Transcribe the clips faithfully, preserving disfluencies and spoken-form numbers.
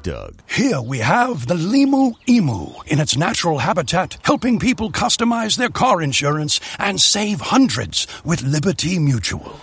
Doug. Here we have the Limu Emu in its natural habitat, helping people customize their car insurance and save hundreds with Liberty Mutual.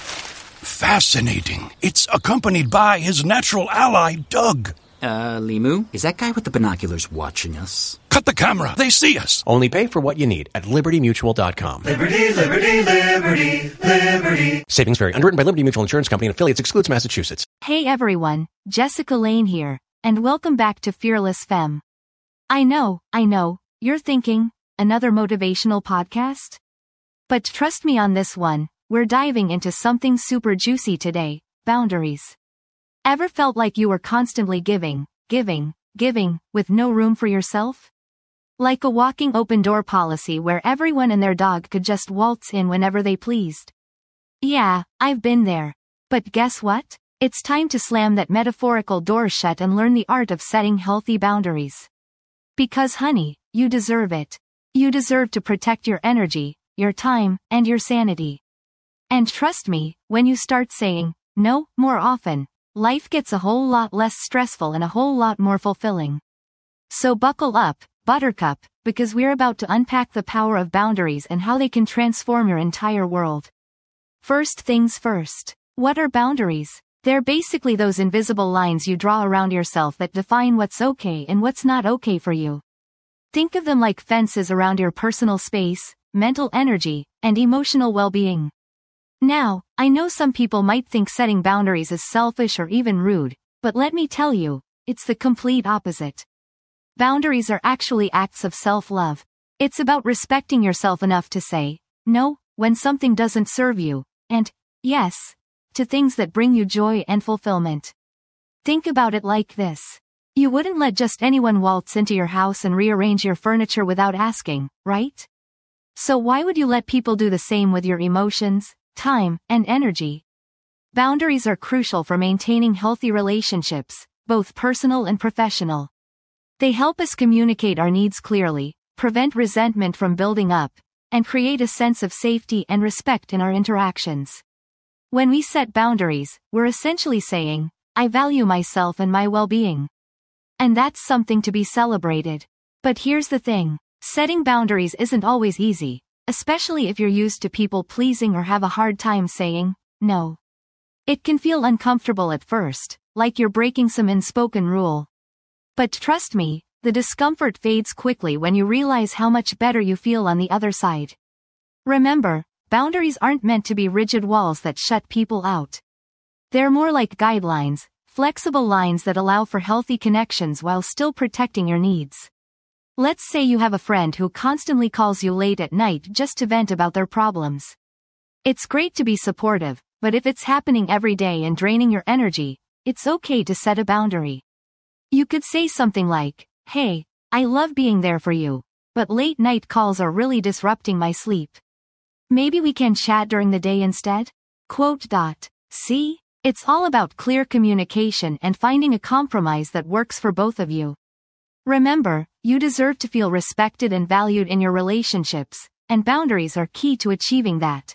Fascinating. It's accompanied by his natural ally, Doug. Uh, Limu, is that guy with the binoculars watching us? Cut the camera. They see us. Only pay for what you need at liberty mutual dot com. Liberty, liberty, liberty, liberty. Savings vary. Underwritten by Liberty Mutual Insurance Company and affiliates. Excludes Massachusetts. Hey everyone, Jessica Lane here, and welcome back to Fearless Femme. I know, I know, you're thinking, another motivational podcast? But trust me on this one, we're diving into something super juicy today, boundaries. Ever felt like you were constantly giving, giving, giving, with no room for yourself? Like a walking open door policy where everyone and their dog could just waltz in whenever they pleased. Yeah, I've been there. But guess what? It's time to slam that metaphorical door shut and learn the art of setting healthy boundaries. Because honey, you deserve it. You deserve to protect your energy, your time, and your sanity. And trust me, when you start saying no more often, life gets a whole lot less stressful and a whole lot more fulfilling. So buckle up, Buttercup, because we're about to unpack the power of boundaries and how they can transform your entire world. First things first. What are boundaries? They're basically those invisible lines you draw around yourself that define what's okay and what's not okay for you. Think of them like fences around your personal space, mental energy, and emotional well-being. Now, I know some people might think setting boundaries is selfish or even rude, but let me tell you, it's the complete opposite. Boundaries are actually acts of self-love. It's about respecting yourself enough to say no when something doesn't serve you, and yes to things that bring you joy and fulfillment. Think about it like this. You wouldn't let just anyone waltz into your house and rearrange your furniture without asking, right? So why would you let people do the same with your emotions, time, and energy? Boundaries are crucial for maintaining healthy relationships, both personal and professional. They help us communicate our needs clearly, prevent resentment from building up, and create a sense of safety and respect in our interactions. When we set boundaries, we're essentially saying, I value myself and my well-being. And that's something to be celebrated. But here's the thing, setting boundaries isn't always easy, especially if you're used to people pleasing or have a hard time saying no. It can feel uncomfortable at first, like you're breaking some unspoken rule. But trust me, the discomfort fades quickly when you realize how much better you feel on the other side. Remember, boundaries aren't meant to be rigid walls that shut people out. They're more like guidelines, flexible lines that allow for healthy connections while still protecting your needs. Let's say you have a friend who constantly calls you late at night just to vent about their problems. It's great to be supportive, but if it's happening every day and draining your energy, it's okay to set a boundary. You could say something like, hey, I love being there for you, but late night calls are really disrupting my sleep. Maybe we can chat during the day instead? Quote dot. See? It's all about clear communication and finding a compromise that works for both of you. Remember, you deserve to feel respected and valued in your relationships, and boundaries are key to achieving that.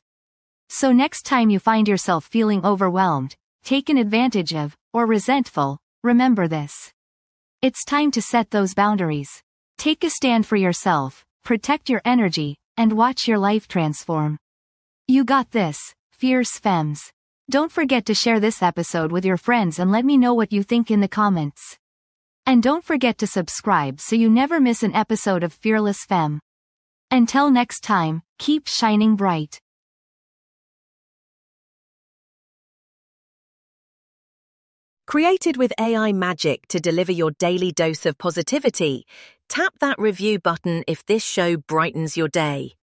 So next time you find yourself feeling overwhelmed, taken advantage of, or resentful, remember this. It's time to set those boundaries. Take a stand for yourself, protect your energy, and watch your life transform. You got this, Fierce Femmes. Don't forget to share this episode with your friends and let me know what you think in the comments. And don't forget to subscribe so you never miss an episode of Fearless Femme. Until next time, keep shining bright. Created with A I magic to deliver your daily dose of positivity, tap that review button if this show brightens your day.